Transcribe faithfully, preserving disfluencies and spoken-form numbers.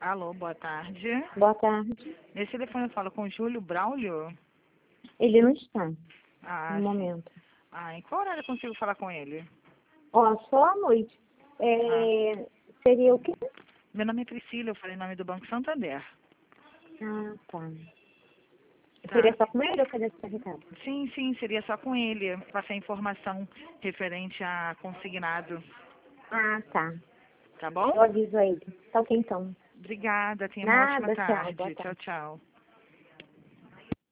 Alô, boa tarde. Boa tarde. Nesse telefone eu falo com o Júlio Braulio? Ele não está, Ah, no sim. momento. Ah, em qual horário eu consigo falar com ele? Ó, só à noite. É, Ah. Seria o quê? Meu nome é Priscila, eu falei em nome do Banco Santander. Ah, tá. Tá? Seria só com ele ou fazer esse recado? Sim, sim, seria só com ele. Passar informação referente a consignado. Ah, tá. Tá bom? Eu aviso a ele. Tá ok, então. Obrigada, tenha uma ótima Nada, tchau. Boa tarde. Tchau, tarde. tchau.